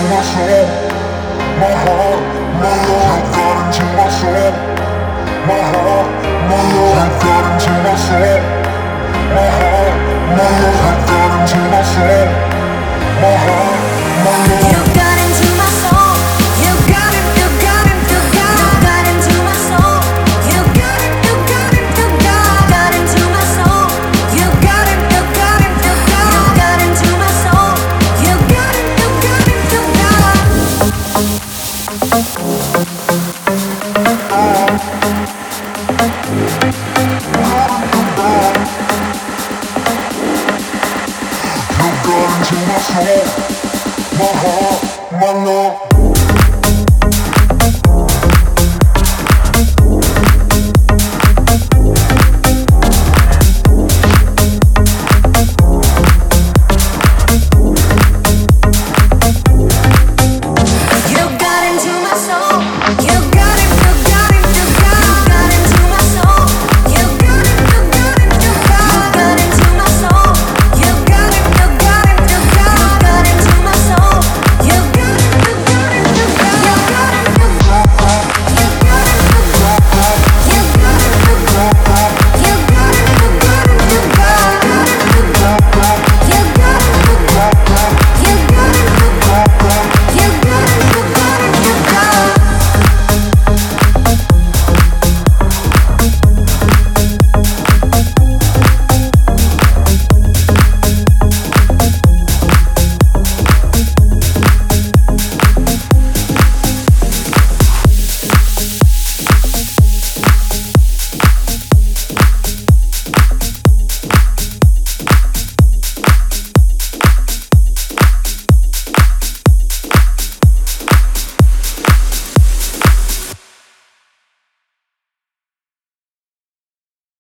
my soul. My heart, my love, you've got into my soul. My heart, my love, you've got into my soul. My heart, my love, you've got into my soul. My heart, my love. You got into my soul. You got it, you got it, you got into my soul. You got it, you got it, you got into my soul. You got it, you got it, you got into my soul. You got it, you got it, you got.